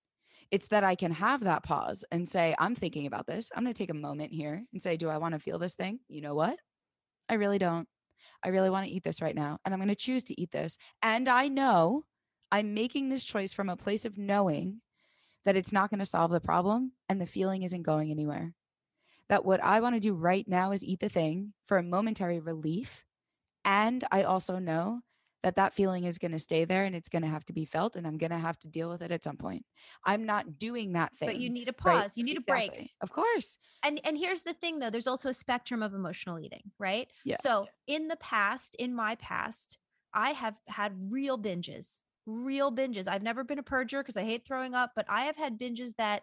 It's that I can have that pause and say, I'm thinking about this. I'm going to take a moment here and say, do I want to feel this thing? You know what? I really don't. I really want to eat this right now. And I'm going to choose to eat this. And I know I'm making this choice from a place of knowing that it's not going to solve the problem and the feeling isn't going anywhere. That what I want to do right now is eat the thing for a momentary relief. And I also know that that feeling is going to stay there and it's going to have to be felt and I'm going to have to deal with it at some point. I'm not doing that thing. But you need a right? pause. You need Exactly. a break. Of course. And and here's the thing though, there's also a spectrum of emotional eating, right? Yeah. So in the past, in my past, I have had real binges, real binges. I've never been a purger because I hate throwing up, but I have had binges that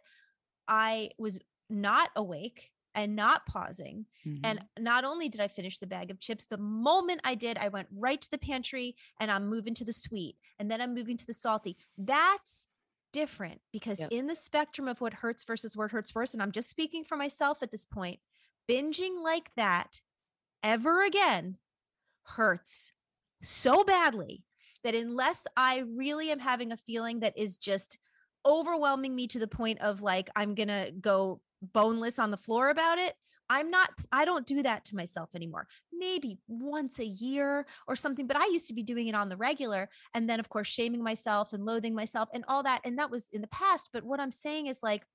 I was not awake and not pausing. Mhm. And not only did I finish the bag of chips, the moment I did, I went right to the pantry and I'm moving to the sweet and then I'm moving to the salty. That's different because Yep. in the spectrum of what hurts versus what hurts worse, and I'm just speaking for myself at this point, binging like that ever again hurts so badly that unless I really am having a feeling that is just overwhelming me to the point of like, I'm going to go boneless on the floor about it, I'm not, I don't do that to myself anymore. Maybe once a year or something, but I used to be doing it on the regular. And then, of course, shaming myself and loathing myself and all that. And that was in the past. But what I'm saying is like,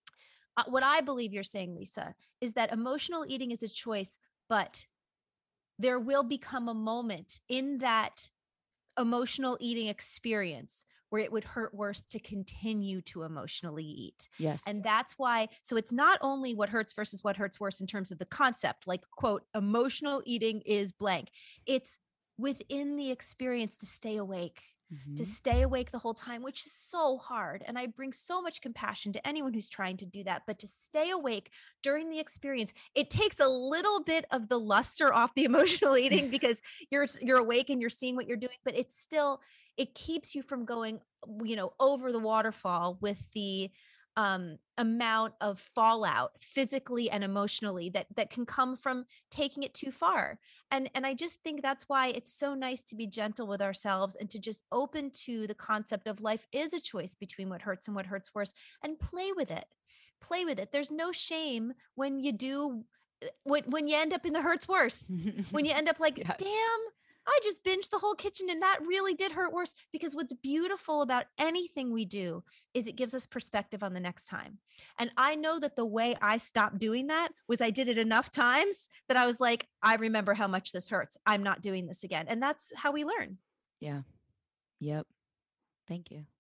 uh, what I believe you're saying, Lisa, is that emotional eating is a choice, but there will become a moment in that emotional eating experience where it would hurt worse to continue to emotionally eat. Yes. And that's why, so it's not only what hurts versus what hurts worse in terms of the concept, like quote, emotional eating is blank. It's within the experience to stay awake, Mhm. to stay awake the whole time, which is so hard. And I bring so much compassion to anyone who's trying to do that, but to stay awake during the experience, it takes a little bit of the luster off the emotional eating because you're, you're awake and you're seeing what you're doing, but it's still, it keeps you from going, you know, over the waterfall with the um, amount of fallout physically and emotionally that, that can come from taking it too far. And, and I just think that's why it's so nice to be gentle with ourselves and to just open to the concept of life is a choice between what hurts and what hurts worse and play with it, play with it. There's no shame when you do, when, when you end up in the hurts worse, when you end up like, Yes. damn, I just binged the whole kitchen and that really did hurt worse. Because what's beautiful about anything we do is it gives us perspective on the next time. And I know that the way I stopped doing that was I did it enough times that I was like, I remember how much this hurts. I'm not doing this again. And that's how we learn. Yeah. Yep. Thank you.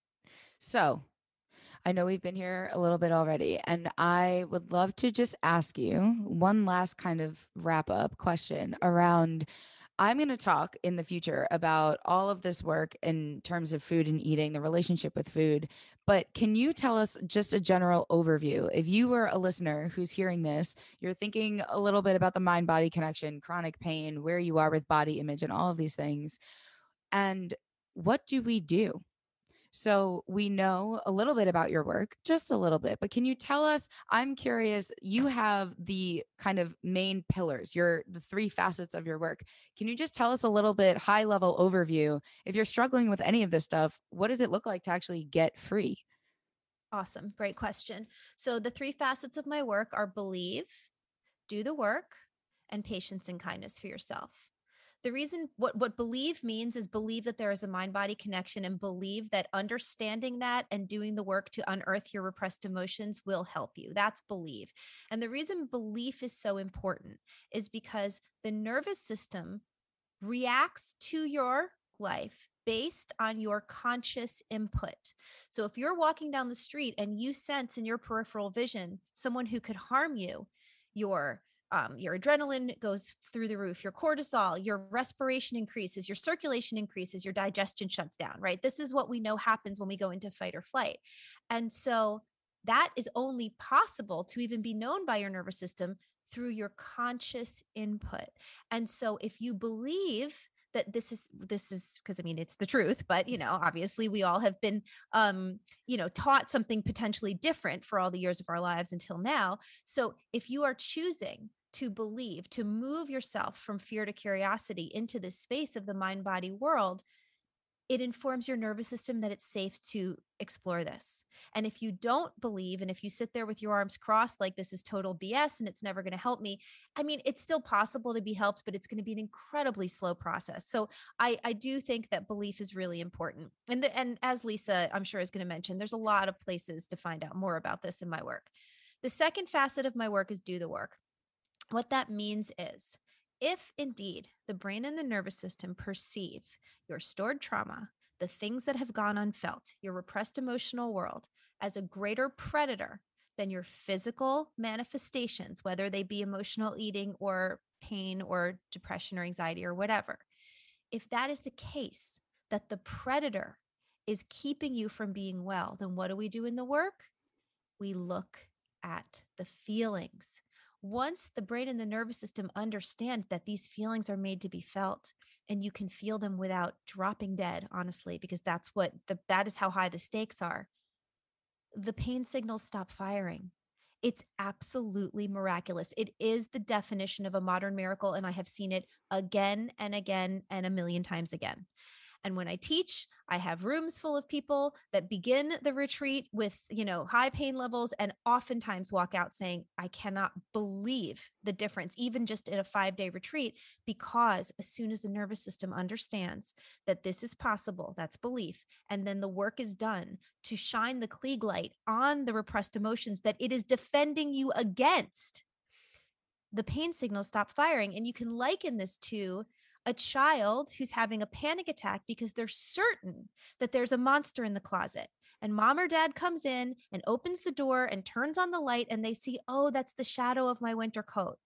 So I know we've been here a little bit already, and I would love to just ask you one last kind of wrap up question around. I'm going to talk in the future about all of this work in terms of food and eating, the relationship with food. But can you tell us just a general overview? If you were a listener who's hearing this, you're thinking a little bit about the mind body connection, chronic pain, where you are with body image, and all of these things. And what do we do? So we know a little bit about your work, just a little bit, but can you tell us? I'm curious, you have the kind of main pillars, your the three facets of your work. Can you just tell us a little bit high level overview? If you're struggling with any of this stuff, what does it look like to actually get free? Awesome. Great question. So the three facets of my work are believe, do the work, and patience and kindness for yourself. The reason what, what believe means is believe that there is a mind body connection and believe that understanding that and doing the work to unearth your repressed emotions will help you. That's believe. And the reason belief is so important is because the nervous system reacts to your life based on your conscious input. So if you're walking down the street and you sense in your peripheral vision someone who could harm you, your um, your adrenaline goes through the roof, your cortisol, your respiration increases, your circulation increases, your digestion shuts down, right? This is what we know happens when we go into fight or flight. And so that is only possible to even be known by your nervous system through your conscious input. And so if you believe that this is this is because I mean it's the truth, but you know obviously we all have been um you know taught something potentially different for all the years of our lives until now. So if you are choosing to believe, to move yourself from fear to curiosity into this space of the mind body world, it informs your nervous system that it's safe to explore this. And if you don't believe, and if you sit there with your arms crossed, like this is total B S and it's never going to help me, I mean, it's still possible to be helped, but it's going to be an incredibly slow process. So I, I do think that belief is really important. And, the, and as Lisa, I'm sure is going to mention, there's a lot of places to find out more about this in my work. The second facet of my work is do the work. What that means is, if indeed the brain and the nervous system perceive your stored trauma, the things that have gone unfelt, your repressed emotional world, as a greater predator than your physical manifestations, whether they be emotional eating or pain or depression or anxiety or whatever, if that is the case, that the predator is keeping you from being well, then what do we do in the work? We look at the feelings. Once the brain and the nervous system understand that these feelings are made to be felt, and you can feel them without dropping dead, honestly, because that's what the, that is how high the stakes are, the pain signals stop firing. It's absolutely miraculous. It is the definition of a modern miracle, and I have seen it again and again and a million times again. And when I teach, I have rooms full of people that begin the retreat with, you know, high pain levels and oftentimes walk out saying, I cannot believe the difference, even just in a five day retreat, because as soon as the nervous system understands that this is possible, that's belief. And then the work is done to shine the Klieg light on the repressed emotions that it is defending you against, the pain signals stop firing. And you can liken this to a child who's having a panic attack because they're certain that there's a monster in the closet. And mom or dad comes in and opens the door and turns on the light, and they see, oh, that's the shadow of my winter coat.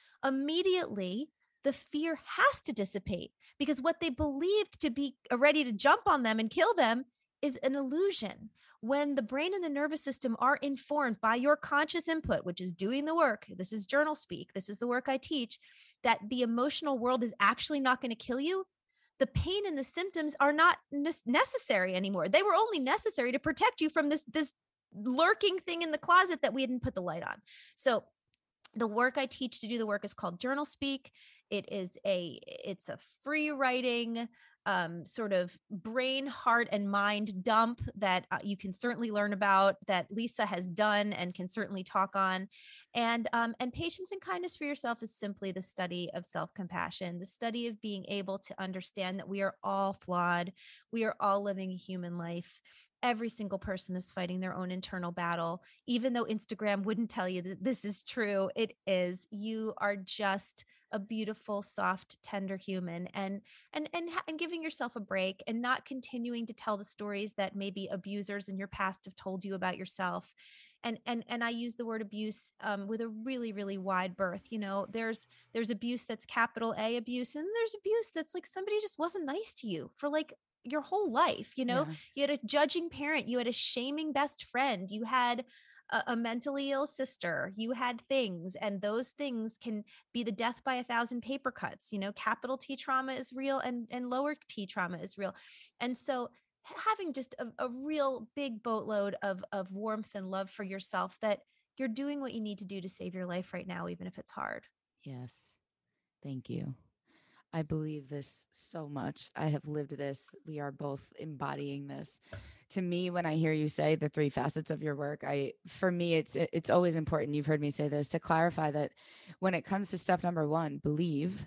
Immediately, the fear has to dissipate, because what they believed to be ready to jump on them and kill them is an illusion. When the brain and the nervous system are informed by your conscious input, which is doing the work, this is journal speak, this is the work I teach, that the emotional world is actually not going to kill you, the pain and the symptoms are not necessary anymore. They were only necessary to protect you from this, this lurking thing in the closet that we hadn't put the light on. So the work I teach to do the work is called Journal Speak. It is a, it's a free writing, um, sort of brain, heart, and mind dump that uh, you can certainly learn about, that Lisa has done and can certainly talk on. And, um, and Patience and Kindness for Yourself is simply the study of self-compassion, the study of being able to understand that we are all flawed. We are all living a human life. Every single person is fighting their own internal battle. Even though Instagram wouldn't tell you that this is true, it is. You are just a beautiful, soft, tender human, and and and and giving yourself a break and not continuing to tell the stories that maybe abusers in your past have told you about yourself. And and and I use the word abuse um, with a really, really wide berth. You know, there's there's abuse that's capital A abuse, and there's abuse that's like somebody just wasn't nice to you for like your whole life. You know, Yeah. you had a judging parent, you had a shaming best friend, you had a, a mentally ill sister, you had things, and those things can be the death by a thousand paper cuts. You know, capital T trauma is real, and and lower T trauma is real. And so having just a, a real big boatload of of warmth and love for yourself, that you're doing what you need to do to save your life right now, even if it's hard. Yes. Thank you. I believe this so much. I have lived this. We are both embodying this. To me, when I hear you say the three facets of your work, I for me it's it's always important. You've heard me say this, to clarify that when it comes to step number one, believe.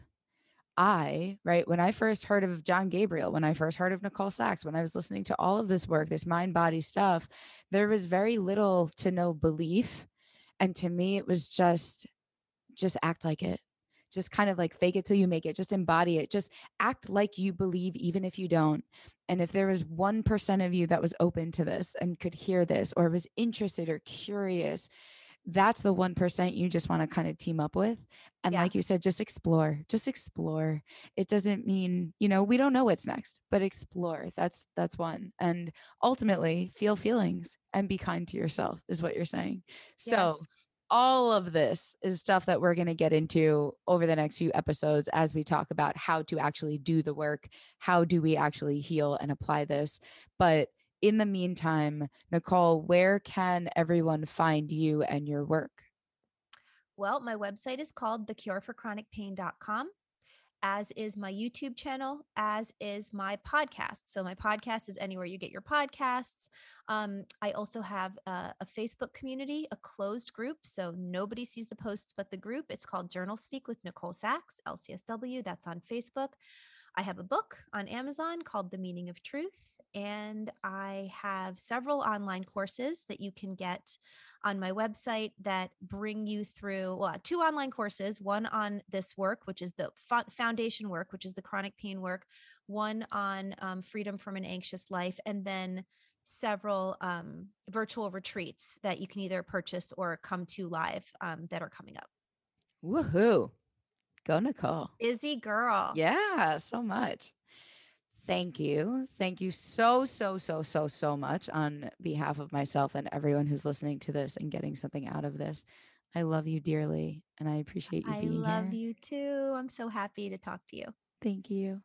I, right, when I first heard of John Gabriel, when I first heard of Nicole Sachs, when I was listening to all of this work, this mind body stuff, there was very little to no belief. And to me, it was just just act like it. Just kind of like fake it till you make it. Just embody it. Just act like you believe, even if you don't. And if there was one percent of you that was open to this and could hear this, or was interested or curious, that's the one percent you just want to kind of team up with. And Yeah. like you said, just explore, just explore. It doesn't mean, you know, we don't know what's next, but explore. That's, that's one. And ultimately feel feelings and be kind to yourself is what you're saying. So Yes. all of this is stuff that we're going to get into over the next few episodes as we talk about how to actually do the work. How do we actually heal and apply this? But in the meantime, Nicole, where can everyone find you and your work? Well, my website is called the cure for chronic pain dot com. as is my YouTube channel, as is my podcast. So my podcast is anywhere you get your podcasts. Um, I also have a, a Facebook community, a closed group. So nobody sees the posts but the group. It's called Journal Speak with Nicole Sachs, L C S W. That's on Facebook. I have a book on Amazon called The Meaning of Truth, and I have several online courses that you can get on my website that bring you through, well, two online courses, one on this work, which is the foundation work, which is the chronic pain work, one on um, freedom from an anxious life, and then several um, virtual retreats that you can either purchase or come to live um, that are coming up. Woohoo. Go, Nicole. Busy girl. Yeah, so much. Thank you. Thank you so, so, so, so, so much on behalf of myself and everyone who's listening to this and getting something out of this. I love you dearly, and I appreciate you I being here. I love you too. I'm so happy to talk to you. Thank you.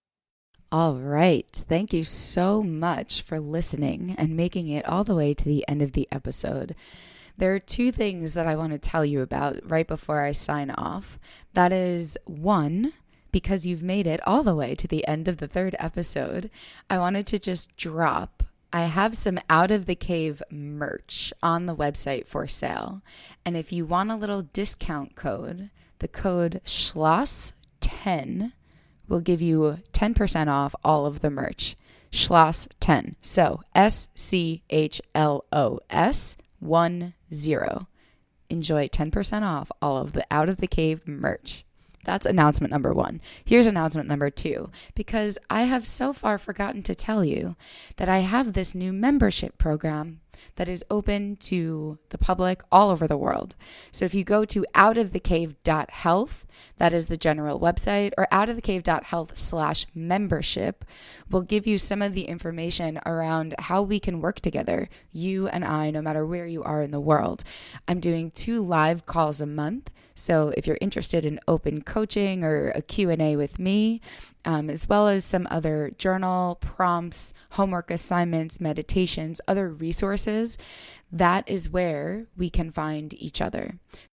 All right. Thank you so much for listening and making it all the way to the end of the episode. There are two things that I want to tell you about right before I sign off. That is, one, because you've made it all the way to the end of the third episode, I wanted to just drop, I have some Out of the Cave merch on the website for sale. And if you want a little discount code, the code Schloss ten will give you ten percent off all of the merch. Schloss ten. So S C H L O S one zero. Enjoy ten percent off all of the Out of the Cave merch. That's announcement number one. Here's announcement number two, because I have so far forgotten to tell you that I have this new membership program that is open to the public all over the world. So if you go to out of the cave dot health, that is the general website, or out of the cave dot health slash membership, will give you some of the information around how we can work together, you and I, no matter where you are in the world. I'm doing two live calls a month. So if you're interested in open coaching or a Q and A with me, um, as well as some other journal prompts, homework assignments, meditations, other resources, that is where we can find each other.